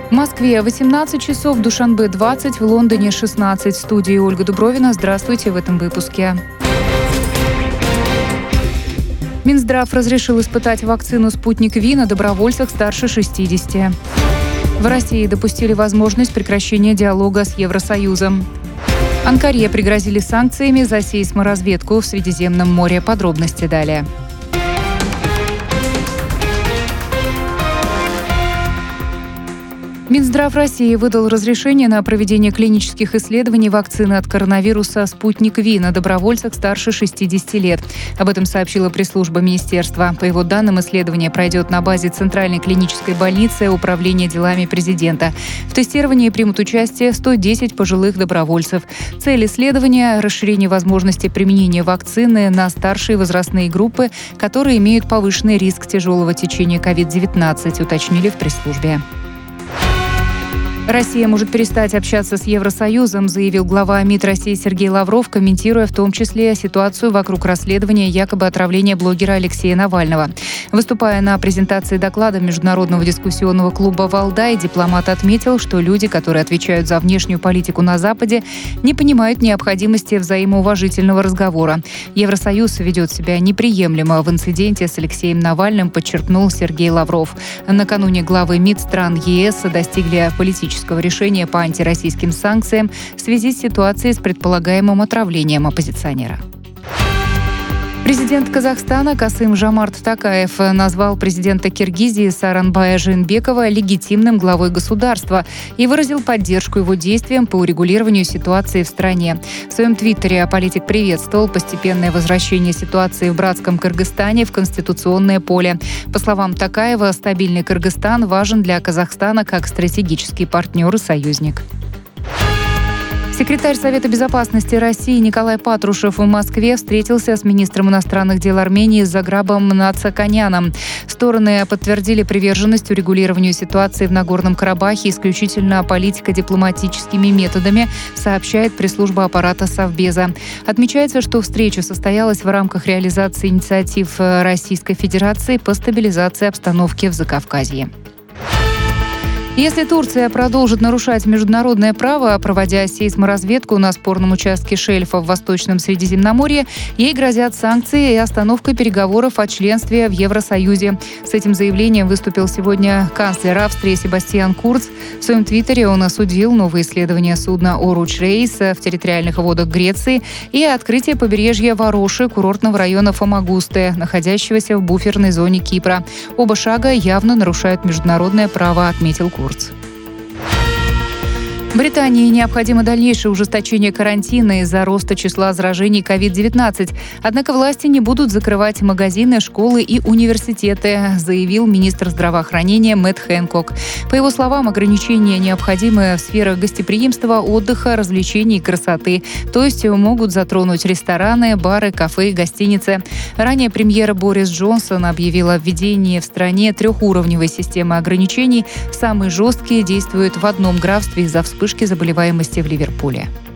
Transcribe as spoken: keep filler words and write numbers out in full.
В Москве восемнадцать часов, в Душанбе двадцать, в Лондоне шестнадцать. В студии Ольга Дубровина. Здравствуйте в этом выпуске. Минздрав разрешил испытать вакцину «Спутник Ви» на добровольцах старше шестидесяти. В России допустили возможность прекращения диалога с Евросоюзом. Анкаре пригрозили санкциями за сейсморазведку в Средиземном море. Подробности далее. Минздрав России выдал разрешение на проведение клинических исследований вакцины от коронавируса «Спутник Ви» на добровольцах старше шестидесяти лет. Об этом сообщила пресс-служба министерства. По его данным, исследование пройдет на базе Центральной клинической больницы Управления делами президента. В тестировании примут участие сто десять пожилых добровольцев. Цель исследования – расширение возможности применения вакцины на старшие возрастные группы, которые имеют повышенный риск тяжелого течения ковид девятнадцать, уточнили в пресс-службе. Россия может перестать общаться с Евросоюзом, заявил глава МИД России Сергей Лавров, комментируя в том числе ситуацию вокруг расследования якобы отравления блогера Алексея Навального. Выступая на презентации доклада Международного дискуссионного клуба «Валдай», дипломат отметил, что люди, которые отвечают за внешнюю политику на Западе, не понимают необходимости взаимоуважительного разговора. Евросоюз ведет себя неприемлемо в инциденте с Алексеем Навальным, подчеркнул Сергей Лавров. Накануне главы МИД стран ЕС достигли политического решения по антироссийским санкциям в связи с ситуацией с предполагаемым отравлением оппозиционера. Президент Казахстана Касым-Жомарт Токаев назвал президента Киргизии Сооронбая Жээнбекова легитимным главой государства и выразил поддержку его действиям по урегулированию ситуации в стране. В своем твиттере политик приветствовал постепенное возвращение ситуации в братском Кыргызстане в конституционное поле. По словам Токаева, стабильный Кыргызстан важен для Казахстана как стратегический партнер и союзник. Секретарь Совета безопасности России Николай Патрушев в Москве встретился с министром иностранных дел Армении Заграбом Нацаканяном. Стороны подтвердили приверженность урегулированию ситуации в Нагорном Карабахе исключительно политико-дипломатическими методами, сообщает пресс-служба аппарата Совбеза. Отмечается, что встреча состоялась в рамках реализации инициатив Российской Федерации по стабилизации обстановки в Закавказье. Если Турция продолжит нарушать международное право, проводя сейсморазведку на спорном участке шельфа в Восточном Средиземноморье, ей грозят санкции и остановка переговоров о членстве в Евросоюзе. С этим заявлением выступил сегодня канцлер Австрии Себастьян Курц. В своем твиттере он осудил новые исследования судна «Оруч Рейс» в территориальных водах Греции и открытие побережья Вароши, курортного района Фомагусты, находящегося в буферной зоне Кипра. Оба шага явно нарушают международное право, отметил Курц. Британии необходимо дальнейшее ужесточение карантина из-за роста числа заражений ковид девятнадцать. Однако власти не будут закрывать магазины, школы и университеты, заявил министр здравоохранения Мэтт Хэнкок. По его словам, ограничения необходимы в сферах гостеприимства, отдыха, развлечений и красоты, то есть могут затронуть рестораны, бары, кафе и гостиницы. Ранее премьер Борис Джонсон объявил о введении в стране трехуровневой системы ограничений. Самые жесткие действуют в одном графстве из-за вспышки заболеваемости в Ливерпуле.